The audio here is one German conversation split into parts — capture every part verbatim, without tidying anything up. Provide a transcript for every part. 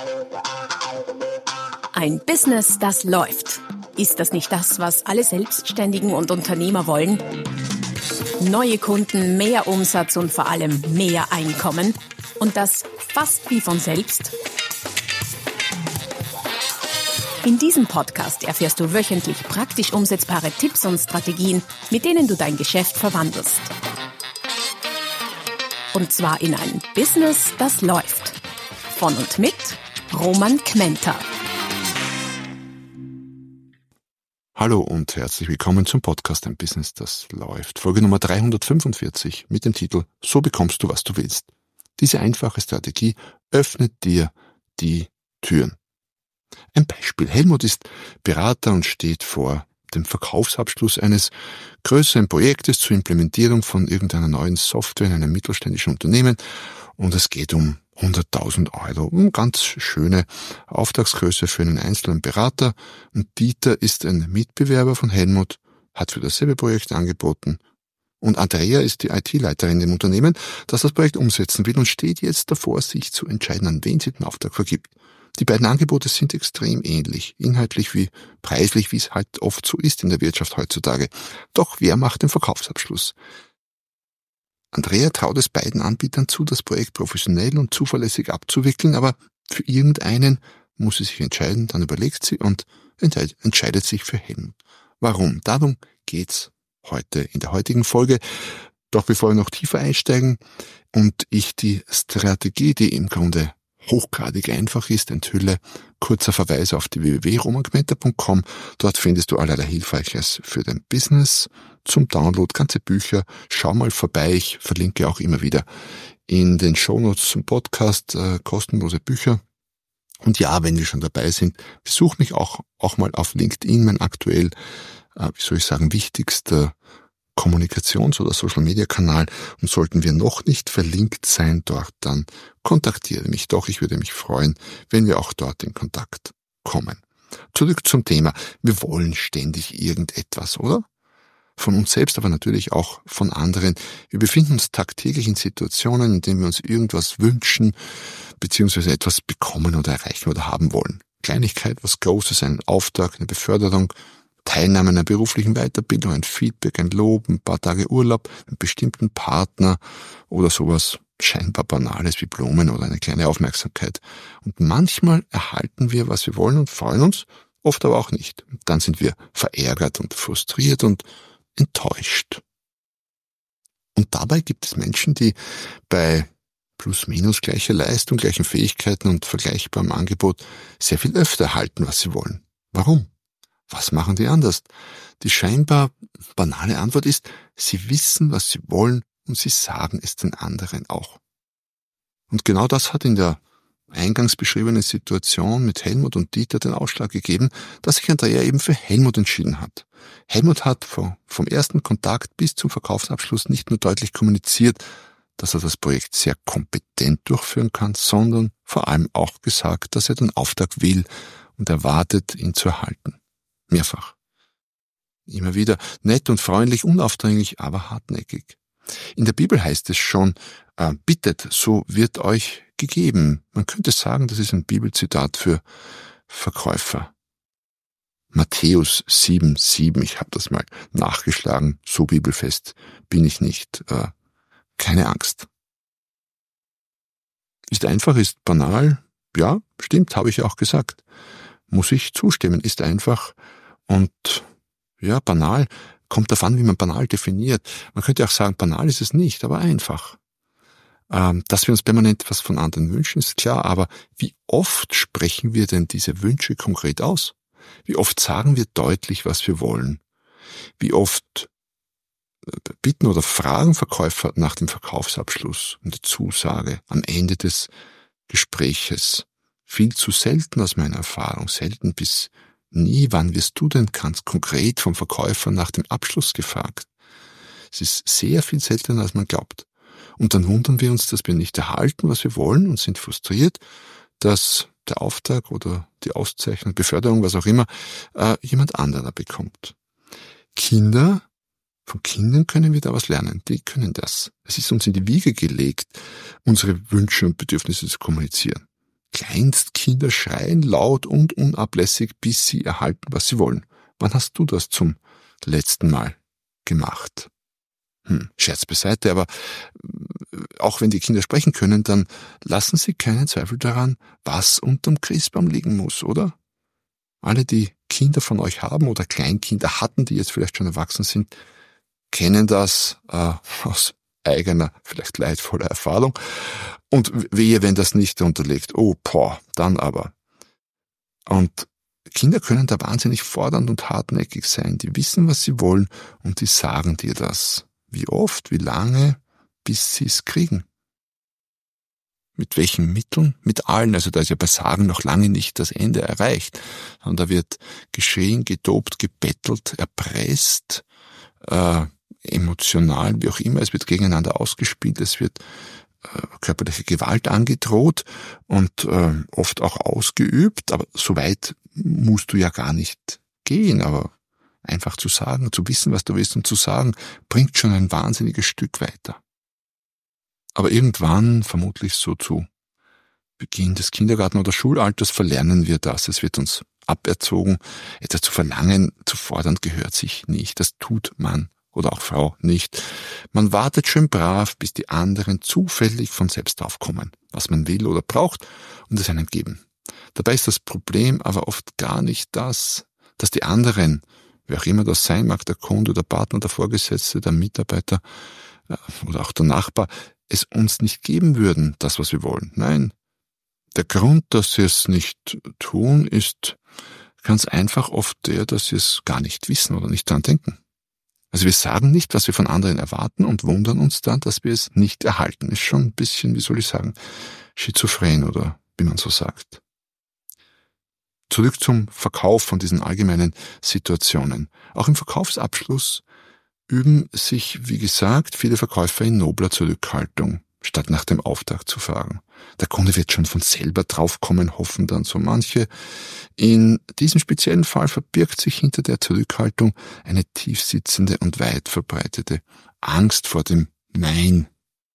Ein Business, das läuft. Ist das nicht das, was alle Selbstständigen und Unternehmer wollen? Neue Kunden, mehr Umsatz und vor allem mehr Einkommen. Und das fast wie von selbst? In diesem Podcast erfährst du wöchentlich praktisch umsetzbare Tipps und Strategien, mit denen du dein Geschäft verwandelst. Und zwar in ein Business, das läuft. Von und mit Roman Kmenter. Hallo und herzlich willkommen zum Podcast Ein Business, das läuft. Folge Nummer dreihundertfünfundvierzig mit dem Titel So bekommst du, was du willst. Diese einfache Strategie öffnet dir die Türen. Ein Beispiel. Helmut ist Berater und steht vor dem Verkaufsabschluss eines größeren Projektes zur Implementierung von irgendeiner neuen Software in einem mittelständischen Unternehmen und es geht um hunderttausend Euro. Eine ganz schöne Auftragsgröße für einen einzelnen Berater. Und Dieter ist ein Mitbewerber von Helmut, hat für dasselbe Projekt angeboten. Und Andrea ist die I T-Leiterin im Unternehmen, das das Projekt umsetzen will und steht jetzt davor, sich zu entscheiden, an wen sie den Auftrag vergibt. Die beiden Angebote sind extrem ähnlich, inhaltlich wie preislich, wie es halt oft so ist in der Wirtschaft heutzutage. Doch wer macht den Verkaufsabschluss? Andrea traut es beiden Anbietern zu, das Projekt professionell und zuverlässig abzuwickeln, aber für irgendeinen muss sie sich entscheiden, dann überlegt sie und entscheidet sich für Helmut. Warum? Darum geht's heute in der heutigen Folge. Doch bevor wir noch tiefer einsteigen und ich die Strategie, die im Grunde hochgradig einfach ist, enthülle, kurzer Verweis auf die w w w punkt roman kmenter punkt com. Dort findest du allerlei Hilfreiches für dein Business zum Download, ganze Bücher. Schau mal vorbei, ich verlinke auch immer wieder in den Shownotes zum Podcast äh, kostenlose Bücher. Und ja, wenn wir schon dabei sind, besuch mich auch auch mal auf LinkedIn, mein aktuell, äh, wie soll ich sagen, wichtigster Kommunikations- oder Social-Media-Kanal, und sollten wir noch nicht verlinkt sein dort, dann kontaktiere mich doch. Ich würde mich freuen, wenn wir auch dort in Kontakt kommen. Zurück zum Thema. Wir wollen ständig irgendetwas, oder? Von uns selbst, aber natürlich auch von anderen. Wir befinden uns tagtäglich in Situationen, in denen wir uns irgendwas wünschen, beziehungsweise etwas bekommen oder erreichen oder haben wollen. Kleinigkeit, was Großes, ein Auftrag, eine Beförderung, Teilnahme an einer beruflichen Weiterbildung, ein Feedback, ein Lob, ein paar Tage Urlaub, einen bestimmten Partner oder sowas scheinbar Banales wie Blumen oder eine kleine Aufmerksamkeit. Und manchmal erhalten wir, was wir wollen und freuen uns, oft aber auch nicht. Und dann sind wir verärgert und frustriert und enttäuscht. Und dabei gibt es Menschen, die bei plus minus gleicher Leistung, gleichen Fähigkeiten und vergleichbarem Angebot sehr viel öfter erhalten, was sie wollen. Warum? Was machen die anders? Die scheinbar banale Antwort ist, sie wissen, was sie wollen und sie sagen es den anderen auch. Und genau das hat in der eingangs beschriebenen Situation mit Helmut und Dieter den Ausschlag gegeben, dass sich Andrea eben für Helmut entschieden hat. Helmut hat vom ersten Kontakt bis zum Verkaufsabschluss nicht nur deutlich kommuniziert, dass er das Projekt sehr kompetent durchführen kann, sondern vor allem auch gesagt, dass er den Auftrag will und erwartet, ihn zu erhalten. Mehrfach. Immer wieder nett und freundlich, unaufdringlich, aber hartnäckig. In der Bibel heißt es schon, äh, bittet, so wird euch gegeben. Man könnte sagen, das ist ein Bibelzitat für Verkäufer. Matthäus sieben sieben, ich habe das mal nachgeschlagen, so bibelfest bin ich nicht. Äh, keine Angst. Ist einfach, ist banal, ja, stimmt, habe ich auch gesagt. Muss ich zustimmen, ist einfach und ja, banal, kommt darauf an, wie man banal definiert. Man könnte auch sagen, banal ist es nicht, aber einfach. Ähm, dass wir uns permanent was von anderen wünschen, ist klar, aber wie oft sprechen wir denn diese Wünsche konkret aus? Wie oft sagen wir deutlich, was wir wollen? Wie oft bitten oder fragen Verkäufer nach dem Verkaufsabschluss und der Zusage am Ende des Gespräches? Viel zu selten aus meiner Erfahrung, selten bis nie. Wann wirst du denn ganz konkret vom Verkäufer nach dem Abschluss gefragt? Es ist sehr viel seltener, als man glaubt. Und dann wundern wir uns, dass wir nicht erhalten, was wir wollen und sind frustriert, dass der Auftrag oder die Auszeichnung, Beförderung, was auch immer, äh, jemand anderer bekommt. Kinder, von Kindern können wir da was lernen. Die können das. Es ist uns in die Wiege gelegt, unsere Wünsche und Bedürfnisse zu kommunizieren. Kleinstkinder schreien laut und unablässig, bis sie erhalten, was sie wollen. Wann hast du das zum letzten Mal gemacht? Hm, Scherz beiseite, aber auch wenn die Kinder sprechen können, dann lassen sie keinen Zweifel daran, was unterm Christbaum liegen muss, oder? Alle, die Kinder von euch haben oder Kleinkinder hatten, die jetzt vielleicht schon erwachsen sind, kennen das äh, aus eigener, vielleicht leidvoller Erfahrung. Und wehe, wenn das nicht unterlegt. Oh, boah, dann aber. Und Kinder können da wahnsinnig fordernd und hartnäckig sein. Die wissen, was sie wollen und die sagen dir das. Wie oft, wie lange, bis sie es kriegen. Mit welchen Mitteln? Mit allen. Also da ist ja bei Sagen noch lange nicht das Ende erreicht. Und da wird geschrien, getobt, gebettelt, erpresst, äh, emotional, wie auch immer. Es wird gegeneinander ausgespielt, es wird äh, körperliche Gewalt angedroht und äh, oft auch ausgeübt. Aber so weit musst du ja gar nicht gehen. Aber einfach zu sagen, zu wissen, was du willst und zu sagen, bringt schon ein wahnsinniges Stück weiter. Aber irgendwann, vermutlich so zu Beginn des Kindergarten- oder Schulalters, verlernen wir das. Es wird uns aberzogen. Etwas zu verlangen, zu fordern, gehört sich nicht. Das tut man oder auch Frau nicht. Man wartet schön brav, bis die anderen zufällig von selbst draufkommen, was man will oder braucht und es einem geben. Dabei ist das Problem aber oft gar nicht das, dass die anderen, wer auch immer das sein mag, der Kunde, der Partner, der Vorgesetzte, der Mitarbeiter oder auch der Nachbar, es uns nicht geben würden, das, was wir wollen. Nein, der Grund, dass sie es nicht tun, ist ganz einfach oft der, dass sie es gar nicht wissen oder nicht dran denken. Also wir sagen nicht, was wir von anderen erwarten und wundern uns dann, dass wir es nicht erhalten. Ist schon ein bisschen, wie soll ich sagen, schizophren oder wie man so sagt. Zurück zum Verkauf von diesen allgemeinen Situationen. Auch im Verkaufsabschluss üben sich, wie gesagt, viele Verkäufer in nobler Zurückhaltung, statt nach dem Auftrag zu fragen. Der Kunde wird schon von selber draufkommen, hoffen dann so manche. In diesem speziellen Fall verbirgt sich hinter der Zurückhaltung eine tiefsitzende und weit verbreitete Angst vor dem Nein,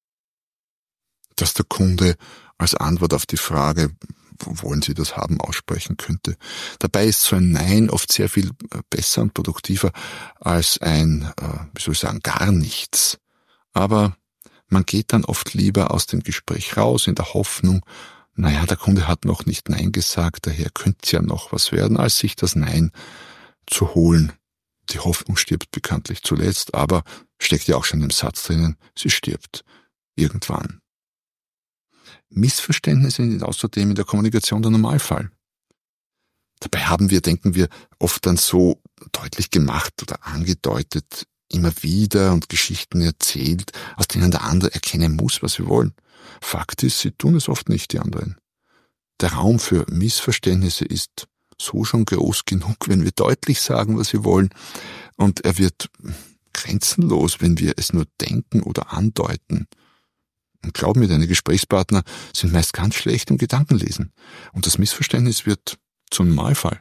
das der Kunde als Antwort auf die Frage, wo wollen Sie das haben, aussprechen könnte. Dabei ist so ein Nein oft sehr viel besser und produktiver als ein, wie soll ich sagen, gar nichts. Aber man geht dann oft lieber aus dem Gespräch raus in der Hoffnung, naja, der Kunde hat noch nicht Nein gesagt, daher könnte es ja noch was werden, als sich das Nein zu holen. Die Hoffnung stirbt bekanntlich zuletzt, aber steckt ja auch schon im Satz drinnen, sie stirbt irgendwann. Missverständnisse sind außerdem in der Kommunikation der Normalfall. Dabei haben wir, denken wir, oft dann so deutlich gemacht oder angedeutet, immer wieder und Geschichten erzählt, aus denen der andere erkennen muss, was wir wollen. Fakt ist, sie tun es oft nicht, die anderen. Der Raum für Missverständnisse ist so schon groß genug, wenn wir deutlich sagen, was wir wollen, und er wird grenzenlos, wenn wir es nur denken oder andeuten. Und glaub mir, deine Gesprächspartner sind meist ganz schlecht im Gedankenlesen. Und das Missverständnis wird zum Normalfall.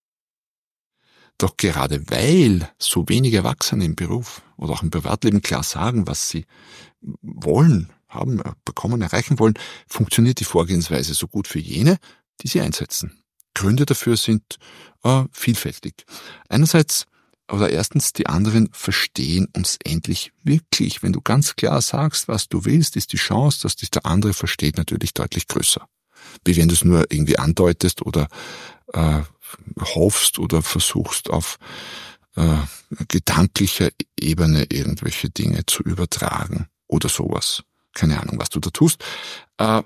Doch gerade weil so wenige Erwachsene im Beruf oder auch im Privatleben klar sagen, was sie wollen, haben, bekommen, erreichen wollen, funktioniert die Vorgehensweise so gut für jene, die sie einsetzen. Gründe dafür sind äh, vielfältig. Einerseits oder erstens, die anderen verstehen uns endlich wirklich. Wenn du ganz klar sagst, was du willst, ist die Chance, dass dich der andere versteht, natürlich deutlich größer. Wie wenn du es nur irgendwie andeutest oder äh, hoffst oder versuchst auf äh, gedanklicher Ebene irgendwelche Dinge zu übertragen oder sowas. Keine Ahnung, was du da tust. Äh,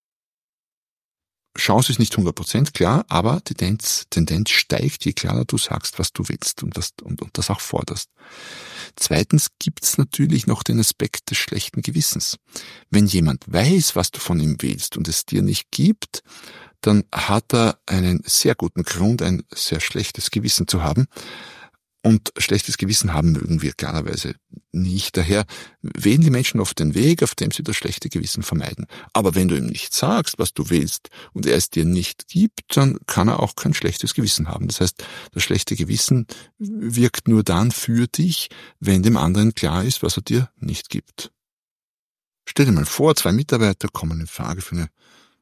Chance ist nicht hundert Prozent klar, aber die Tendenz, Tendenz steigt, je klarer du sagst, was du willst und das, und, und das auch forderst. Zweitens gibt's natürlich noch den Aspekt des schlechten Gewissens. Wenn jemand weiß, was du von ihm willst und es dir nicht gibt, dann hat er einen sehr guten Grund, ein sehr schlechtes Gewissen zu haben. Und schlechtes Gewissen haben mögen wir klarerweise nicht. Daher wählen die Menschen oft den Weg, auf dem sie das schlechte Gewissen vermeiden. Aber wenn du ihm nicht sagst, was du willst, und er es dir nicht gibt, dann kann er auch kein schlechtes Gewissen haben. Das heißt, das schlechte Gewissen wirkt nur dann für dich, wenn dem anderen klar ist, was er dir nicht gibt. Stell dir mal vor, zwei Mitarbeiter kommen in Frage für eine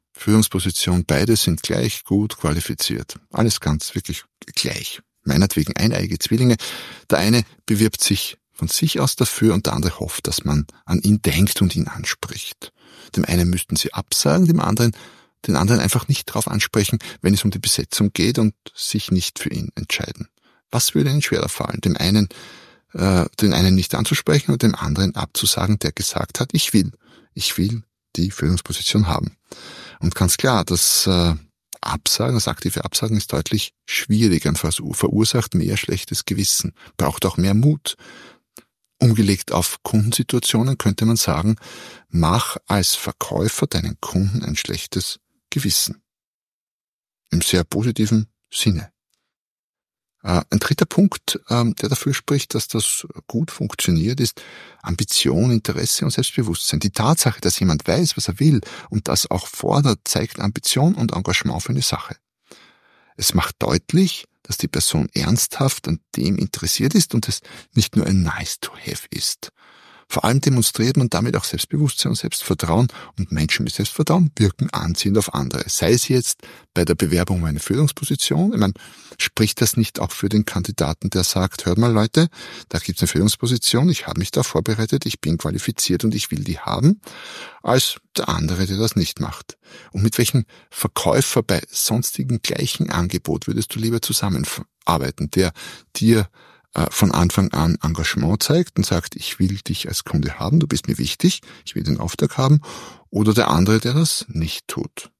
Führungsposition, beide sind gleich gut qualifiziert. Alles ganz wirklich gleich. Meinetwegen eineige Zwillinge. Der eine bewirbt sich von sich aus dafür und der andere hofft, dass man an ihn denkt und ihn anspricht. Dem einen müssten sie absagen, dem anderen, den anderen einfach nicht darauf ansprechen, wenn es um die Besetzung geht und sich nicht für ihn entscheiden. Was würde ihnen schwerer fallen? Dem einen, äh, den einen nicht anzusprechen und dem anderen abzusagen, der gesagt hat, ich will, ich will die Führungsposition haben. Und ganz klar, das äh, Absagen, das aktive Absagen ist deutlich schwieriger und verursacht mehr schlechtes Gewissen, braucht auch mehr Mut. Umgelegt auf Kundensituationen könnte man sagen, mach als Verkäufer deinen Kunden ein schlechtes Gewissen. Im sehr positiven Sinne. Ein dritter Punkt, der dafür spricht, dass das gut funktioniert, ist Ambition, Interesse und Selbstbewusstsein. Die Tatsache, dass jemand weiß, was er will und das auch fordert, zeigt Ambition und Engagement für eine Sache. Es macht deutlich, dass die Person ernsthaft an dem interessiert ist und es nicht nur ein Nice-to-have ist. Vor allem demonstriert man damit auch Selbstbewusstsein und Selbstvertrauen und Menschen mit Selbstvertrauen wirken anziehend auf andere. Sei es jetzt bei der Bewerbung um eine Führungsposition, ich meine, spricht das nicht auch für den Kandidaten, der sagt, hört mal Leute, da gibt es eine Führungsposition, ich habe mich da vorbereitet, ich bin qualifiziert und ich will die haben, als der andere, der das nicht macht. Und mit welchem Verkäufer bei sonstigen gleichen Angebot würdest du lieber zusammenarbeiten, der dir von Anfang an Engagement zeigt und sagt, ich will dich als Kunde haben, du bist mir wichtig, ich will den Auftrag haben, oder der andere, der das nicht tut.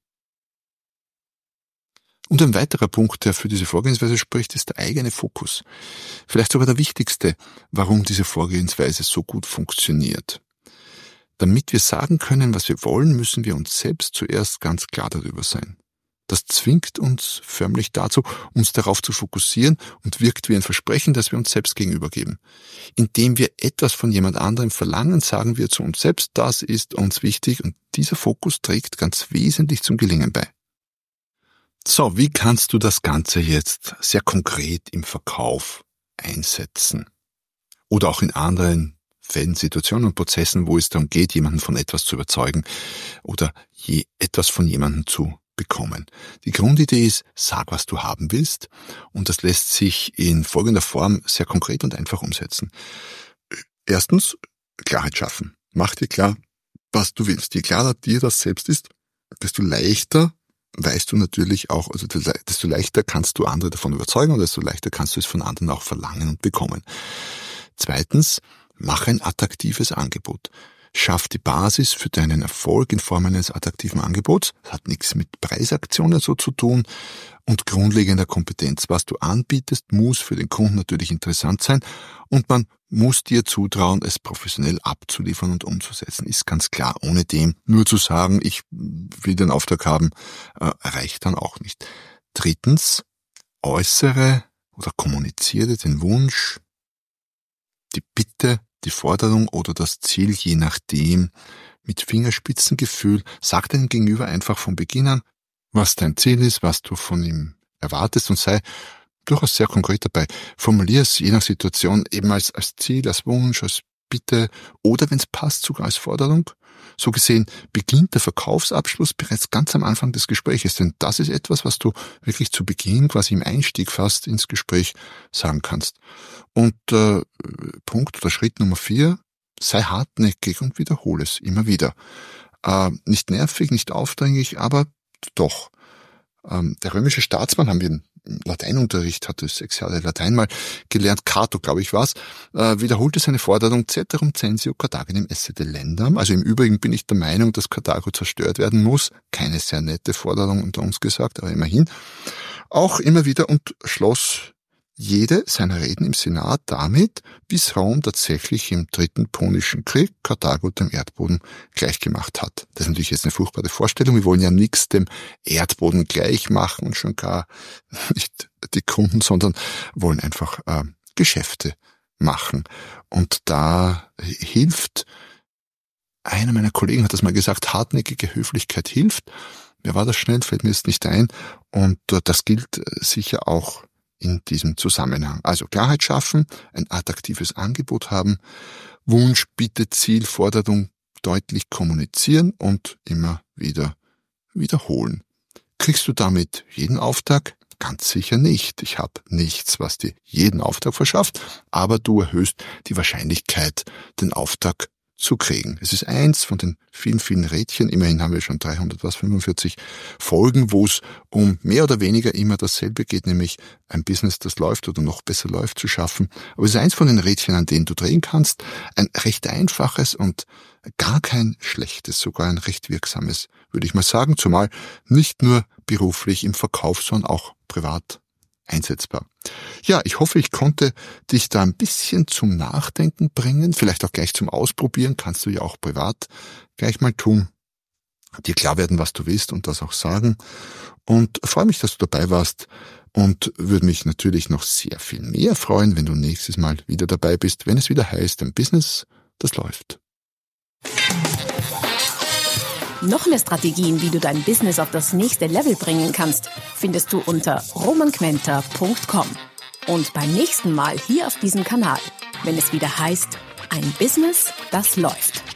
Und ein weiterer Punkt, der für diese Vorgehensweise spricht, ist der eigene Fokus. Vielleicht sogar der wichtigste, warum diese Vorgehensweise so gut funktioniert. Damit wir sagen können, was wir wollen, müssen wir uns selbst zuerst ganz klar darüber sein. Das zwingt uns förmlich dazu, uns darauf zu fokussieren und wirkt wie ein Versprechen, das wir uns selbst gegenüber geben. Indem wir etwas von jemand anderem verlangen, sagen wir zu uns selbst, das ist uns wichtig und dieser Fokus trägt ganz wesentlich zum Gelingen bei. So, wie kannst du das Ganze jetzt sehr konkret im Verkauf einsetzen? Oder auch in anderen Fällen, Situationen und Prozessen, wo es darum geht, jemanden von etwas zu überzeugen oder je etwas von jemandem zu bekommen. Die Grundidee ist, sag, was du haben willst, und das lässt sich in folgender Form sehr konkret und einfach umsetzen. Erstens, Klarheit schaffen. Mach dir klar, was du willst. Je klarer dir das selbst ist, desto leichter weißt du natürlich auch, also desto leichter kannst du andere davon überzeugen und desto leichter kannst du es von anderen auch verlangen und bekommen. Zweitens, mach ein attraktives Angebot. Schaff die Basis für deinen Erfolg in Form eines attraktiven Angebots. Das hat nichts mit Preisaktionen so zu tun und grundlegender Kompetenz. Was du anbietest, muss für den Kunden natürlich interessant sein und man muss dir zutrauen, es professionell abzuliefern und umzusetzen. Ist ganz klar. Ohne dem nur zu sagen, ich will den Auftrag haben, reicht dann auch nicht. Drittens, äußere oder kommuniziere den Wunsch, die Bitte, die Forderung oder das Ziel, je nachdem, mit Fingerspitzengefühl. Sag deinem Gegenüber einfach von Beginn an, was dein Ziel ist, was du von ihm erwartest und sei durchaus sehr konkret dabei. Formulier es je nach Situation eben als, als Ziel, als Wunsch, als Bitte oder, wenn es passt, sogar als Forderung. So gesehen beginnt der Verkaufsabschluss bereits ganz am Anfang des Gespräches, denn das ist etwas, was du wirklich zu Beginn, quasi im Einstieg fast ins Gespräch sagen kannst. Und äh, Punkt oder Schritt Nummer vier, sei hartnäckig und wiederhole es immer wieder. Äh, nicht nervig, nicht aufdringlich, aber doch. Ähm, der römische Staatsmann, haben wir im Lateinunterricht, hatte sechs Jahre Latein mal gelernt, Cato, glaube ich, war's, äh, wiederholte seine Forderung, ceterum censeo Carthaginem esse delendam. Also im Übrigen bin ich der Meinung, dass Karthago zerstört werden muss. Keine sehr nette Forderung unter uns gesagt, aber immerhin. Auch immer wieder und schloss jede seiner Reden im Senat damit, bis Rom tatsächlich im dritten Punischen Krieg Karthago dem Erdboden gleichgemacht hat. Das ist natürlich jetzt eine furchtbare Vorstellung. Wir wollen ja nichts dem Erdboden gleich machen und schon gar nicht die Kunden, sondern wollen einfach äh, Geschäfte machen. Und da hilft, einer meiner Kollegen hat das mal gesagt, hartnäckige Höflichkeit hilft. Wer war das schnell? Fällt mir jetzt nicht ein. Und äh, das gilt äh, sicher auch in diesem Zusammenhang. Also Klarheit schaffen, ein attraktives Angebot haben, Wunsch, Bitte, Ziel, Forderung deutlich kommunizieren und immer wieder wiederholen. Kriegst du damit jeden Auftrag? Ganz sicher nicht. Ich habe nichts, was dir jeden Auftrag verschafft, aber du erhöhst die Wahrscheinlichkeit, den Auftrag zu kriegen. Es ist eins von den vielen, vielen Rädchen. Immerhin haben wir schon dreihundertfünfundvierzig Folgen, wo es um mehr oder weniger immer dasselbe geht, nämlich ein Business, das läuft oder noch besser läuft, zu schaffen. Aber es ist eins von den Rädchen, an denen du drehen kannst. Ein recht einfaches und gar kein schlechtes, sogar ein recht wirksames, würde ich mal sagen. Zumal nicht nur beruflich im Verkauf, sondern auch privat einsetzbar. Ja, ich hoffe, ich konnte dich da ein bisschen zum Nachdenken bringen, vielleicht auch gleich zum Ausprobieren, kannst du ja auch privat gleich mal tun, dir klar werden, was du willst und das auch sagen. Und freue mich, dass du dabei warst und würde mich natürlich noch sehr viel mehr freuen, wenn du nächstes Mal wieder dabei bist, wenn es wieder heißt, ein Business, das läuft. Noch mehr Strategien, wie du dein Business auf das nächste Level bringen kannst, findest du unter romanquenter punkt com. Und beim nächsten Mal hier auf diesem Kanal, wenn es wieder heißt, ein Business, das läuft.